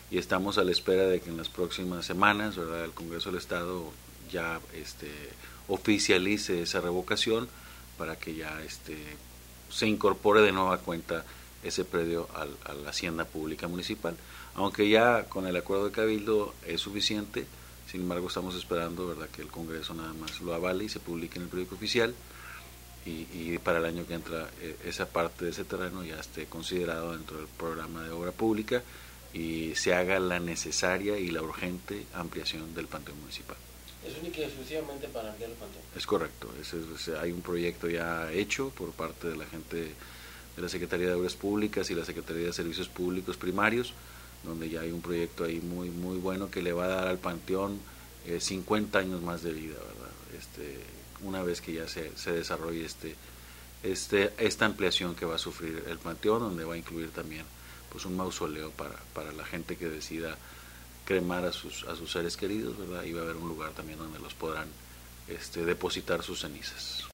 y estamos a la espera de que en las próximas semanas, ¿verdad?, el Congreso del Estado ya oficialice esa revocación para que ya se incorpore de nueva cuenta ese predio a la hacienda pública municipal, aunque ya con el acuerdo de Cabildo es suficiente. Sin embargo, estamos esperando, ¿verdad?, que el Congreso nada más lo avale y se publique en el periódico oficial, y para el año que entra esa parte de ese terreno ya esté considerado dentro del programa de obra pública y se haga la necesaria y la urgente ampliación del panteón municipal. ¿Es única y exclusivamente para ampliar el panteón? Es correcto, hay un proyecto ya hecho por parte de la gente de la Secretaría de Obras Públicas y la Secretaría de Servicios Públicos Primarios, donde ya hay un proyecto ahí muy muy bueno que le va a dar al panteón 50 años más de vida, ¿verdad? Una vez que ya se desarrolle esta ampliación que va a sufrir el panteón, donde va a incluir también pues un mausoleo para la gente que decida cremar a sus seres queridos, ¿verdad? Y va a haber un lugar también donde los podrán depositar sus cenizas.